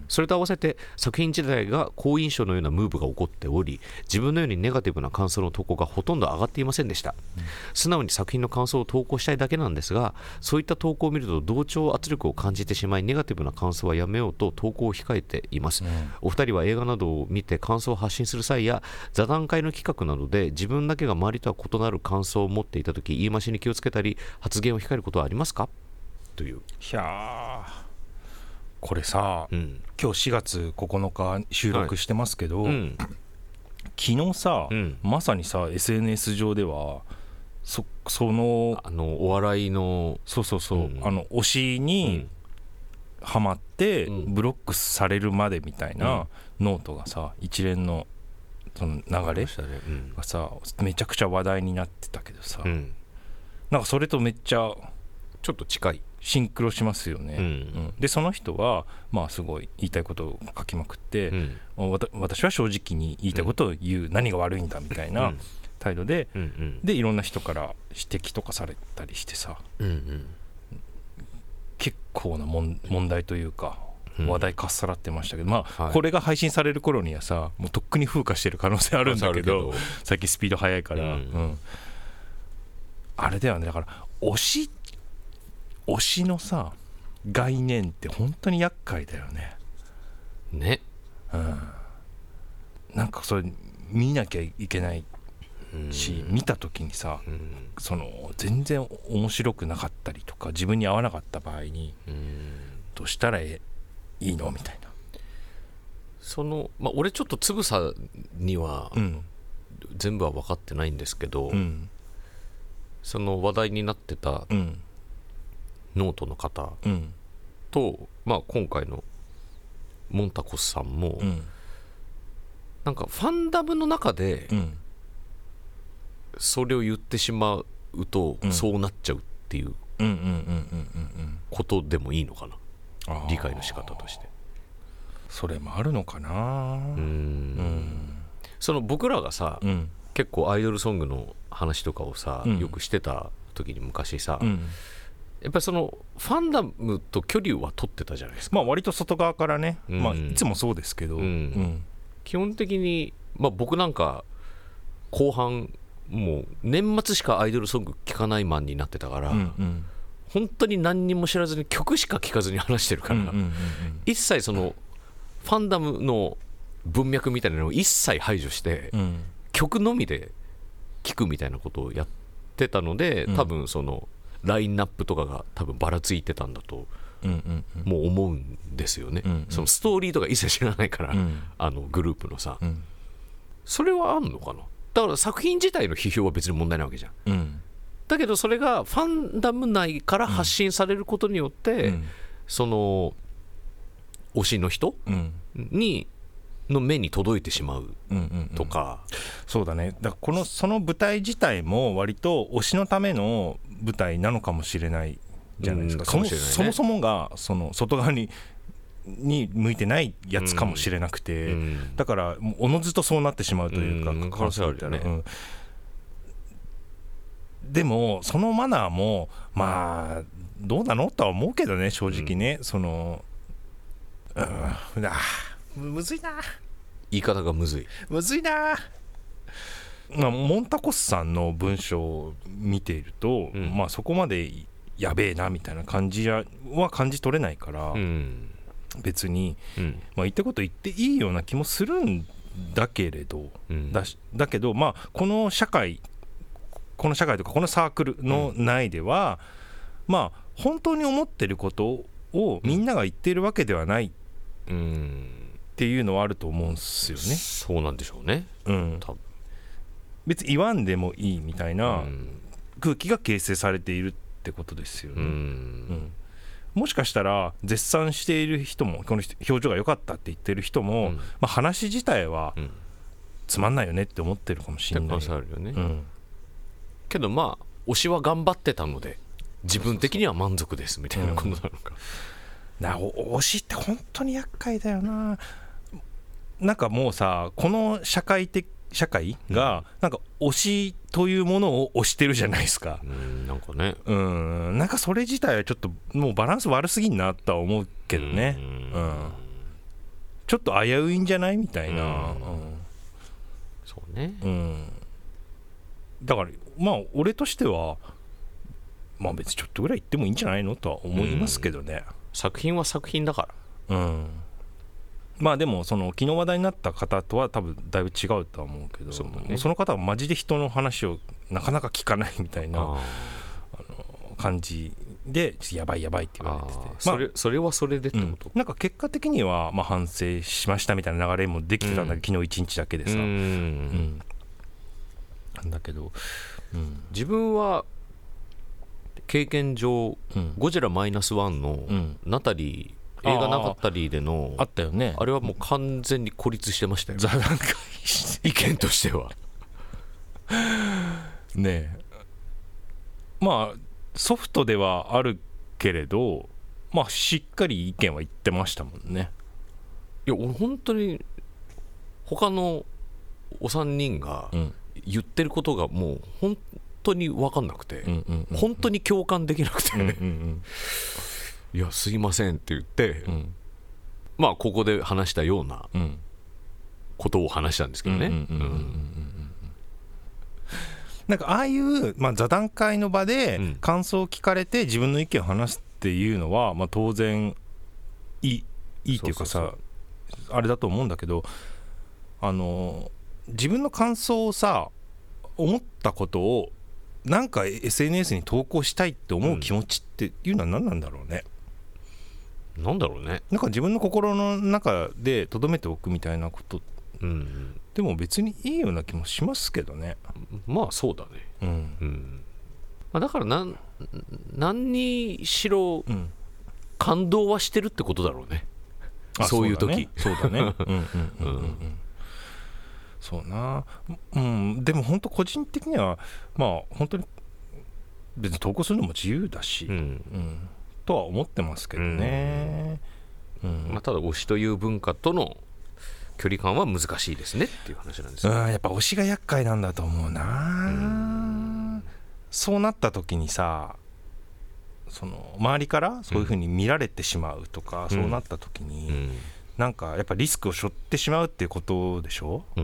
[SPEAKER 2] それと合わせて作品自体が好印象のようなムーブが起こっており、自分のようにネガティブな感想の投稿がほとんど上がっていませんでした、うん、素直に作品の感想を投稿したいだけなんですが、そういった投稿を見ると同調圧力を感じてしまい、ネガティブな感想はやめようと投稿を控えています、うん、お二人は映画などを見て感想を発信する際や座談会の企画などで自分だけが周りとは異なる感想を持っていたとき、言い回しに気をつけたり発言を控えることはありますか、という。い
[SPEAKER 3] やこれさ、うん、今日しがつここのか収録してますけど、はい、うん、昨日さ、うん、まさにさ エスエヌエス 上ではそ, その
[SPEAKER 2] あのお笑いの
[SPEAKER 3] そうそうそう、うん、あの推しにハマってブロックされるまでみたいなノートがさ、一連のその流れがさ、めちゃくちゃ話題になってたけどさ、うん、なんかそれとめっちゃ
[SPEAKER 2] ちょっと近い
[SPEAKER 3] シンクロしますよね、うんうん、でその人はまあすごい言いたいことを書きまくって、うん、わた私は正直に言いたいことを言う、うん、何が悪いんだみたいな態度で、うんうん、でいろんな人から指摘とかされたりしてさ、うんうん、結構な問題というか話題かっさらってましたけど、まあ、はい、これが配信される頃にはさもうとっくに風化してる可能性あるんだけど、最近スピード速いから、うんうん、あれだよね。だから推し推しのさ概念って本当に厄介だよね。
[SPEAKER 2] ね、
[SPEAKER 3] うん、 なんかそれ見なきゃいけないし、見た時にさ、その全然面白くなかったりとか自分に合わなかった場合にどうしたらいいのみたいな。
[SPEAKER 2] その、まあ、俺ちょっとつぶさには全部は分かってないんですけど、うん、その話題になってたノートの方と、うんまあ、今回のモンタコスさんも、うん、なんかファンダムの中でそれを言ってしまうとそうなっちゃうっていうことでもいいのかな、理解の仕方として。
[SPEAKER 3] それもあるのかな。うーん、うん、
[SPEAKER 2] その僕らがさ、うん、結構アイドルソングの話とかをさ、うん、よくしてた時に昔さ、うん、やっぱりそのファンダムと距離は取ってたじゃないですか。
[SPEAKER 3] まあ割と外側からね、うんまあ、いつもそうですけど、うんうん、
[SPEAKER 2] 基本的に、まあ、僕なんか後半もう年末しかアイドルソング聴かないマンになってたから、うんうん本当に何にも知らずに曲しか聴かずに話してるから、うんうんうんうん、一切そのファンダムの文脈みたいなのを一切排除して、うん、曲のみで聴くみたいなことをやってたので、多分そのラインナップとかが多分ばらついてたんだともう思うんですよね、うんうん、そのストーリーとか一切知らないから、うん、あのグループのさ、うん、それはあんのかな。だから作品自体の批評は別に問題ないわけじゃん、うん、だけどそれがファンダム内から発信されることによって、うん、その推しの人にの目に届いてしまうとか、うんうんうん、
[SPEAKER 3] そうだね。だからこのその舞台自体も割と推しのための舞台なのかもしれないじゃないですか、うん、そも、そもそもがその外側にに向いてないやつかもしれなくて、うん、だからおのずとそうなってしまうというか、うん、可能性あるよね、うん、でもそのマナーもまあどうなのとは思うけどね、正直ね、うん、そのうん、あむずいな、
[SPEAKER 2] 言い方がむずい
[SPEAKER 3] むずいな。まあ、モンタコスさんの文章を見ていると、うん、まあそこまでやべえなみたいな感じは感じ取れないから、うん、別に、うんまあ、言ったこと言っていいような気もするんだけれど、うん、だしだけどまあこの社会この社会とかこのサークルの内では、うん、まあ本当に思ってることをみんなが言っているわけではない、うん、っていうのはあると思うんですよね。
[SPEAKER 2] そうなんでしょうね、うん、多分
[SPEAKER 3] 別に言わんでもいいみたいな空気が形成されているってことですよね、うんうん、もしかしたら絶賛している人もこの表情が良かったって言ってる人も、うんまあ、話自体はつまんないよねって思ってるかもしれない、
[SPEAKER 2] あるよね、うん、けどまあ推しは頑張ってたので自分的には満足ですみたいなことなのか、
[SPEAKER 3] うん、な推しって本当に厄介だよな。なんかもうさこの社会的社会がなんか推しというものを推してるじゃないですか、
[SPEAKER 2] うん、なんかね、
[SPEAKER 3] うん、なんかそれ自体はちょっともうバランス悪すぎんなとは思うけどね、うん、うん、ちょっと危ういんじゃないみたいな、うんうん、
[SPEAKER 2] そうね、
[SPEAKER 3] うん、だからまあ俺としてはまあ別にちょっとぐらい言ってもいいんじゃないのとは思いますけどね、うん、
[SPEAKER 2] 作品は作品だから、うん
[SPEAKER 3] まあでもその昨日話題になった方とは多分だいぶ違うとは思うけど、 そ, ね、その方はマジで人の話をなかなか聞かないみたいな あ, あの感じでやばいやばいって言われてて、まあ、
[SPEAKER 2] そ, れそれはそれでってこと、
[SPEAKER 3] うん、なんか結果的にはまあ反省しましたみたいな流れもできてたんだけど、うん、昨日一日だけでさ、うんうん、なんだけど、
[SPEAKER 2] うん、自分は経験上、うん、ゴジラマイナスワンのナタリー映画なかったりでの
[SPEAKER 3] あ, あったよね。
[SPEAKER 2] あれはもう完全に孤立してましたよ、座談会意見としては
[SPEAKER 3] ねえ、まあソフトではあるけれど、まあしっかり意見は言ってましたもんね。
[SPEAKER 2] いや俺本当に他のお三人が言ってることがもう本当に分かんなくて、うんうんうんうん、本当に共感できなくて、うんうんうんいやすいませんって言って、うん、まあここで話したようなことを話したんですけどね。
[SPEAKER 3] なんかああいう、まあ、座談会の場で感想を聞かれて自分の意見を話すっていうのは、まあ、当然いい、いいっていうかさ、そうそうそうあれだと思うんだけど、 あの自分の感想をさ思ったことをなんか エスエヌエス に投稿したいって思う気持ちっていうのは何なんだろうね、
[SPEAKER 2] うん、なんだろうね。
[SPEAKER 3] なんか自分の心の中で留めておくみたいなこと、うん、でも別にいいような気もしますけどね。
[SPEAKER 2] まあそうだね、
[SPEAKER 3] うん
[SPEAKER 2] うんまあ、だから何何にしろ感動はしてるってことだろうね、うん、そういう時。
[SPEAKER 3] そうだねうんうんうんうん、うん、そうな、うん、でも本当個人的にはまあ本当に別に投稿するのも自由だし、うんうん、とは思ってますけどね、うんうん
[SPEAKER 2] まあ、ただ推しという文化との距離感は難しいですねっていう話なんですよ、
[SPEAKER 3] うん、やっぱ推しが厄介なんだと思うな、うん、そうなった時にさその周りからそういう風に見られてしまうとか、うん、そうなった時に、うん、なんかやっぱリスクを背負ってしまうっていうことでしょ、うんうん、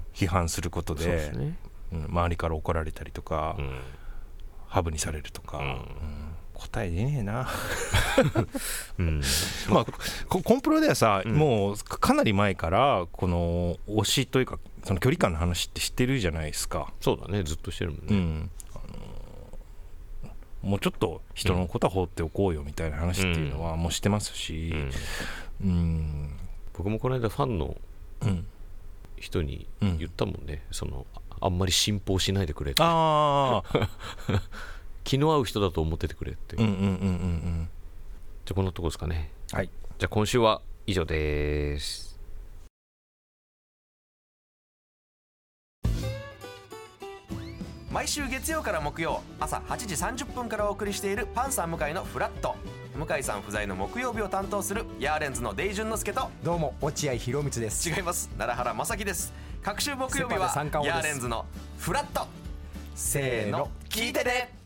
[SPEAKER 3] 批判すること で, で、ねうん、周りから怒られたりとか、うん、ハブにされるとか、うんうん、答え出ねえな、うんまあ、コンプロではさ、うん、もうかなり前からこの推しというかその距離感の話って知ってるじゃないですか。
[SPEAKER 2] そうだねずっとしてるもんね、うん
[SPEAKER 3] もうちょっと人のことは放っておこうよみたいな話っていうのはもうしてますし、うんうん、
[SPEAKER 2] 僕もこの間ファンの人に言ったもんね、うん、そのあんまり信奉しないでくれってあ気の合う人だと思っててくれって、うんうんうんうん、じゃあこんなとこですかね。
[SPEAKER 3] はい、
[SPEAKER 2] じゃあ今週は以上です。
[SPEAKER 1] 毎週月曜から木曜朝はちじさんじゅっぷんからお送りしているパンサー向井のフラット。向井さん不在の木曜日を担当するヤーレンズのデイジュンの之介と、
[SPEAKER 4] どうも落合博満です。
[SPEAKER 1] 違います、奈良原正樹です。各週木曜日はヤーレンズのフラット。せーの聞いてね。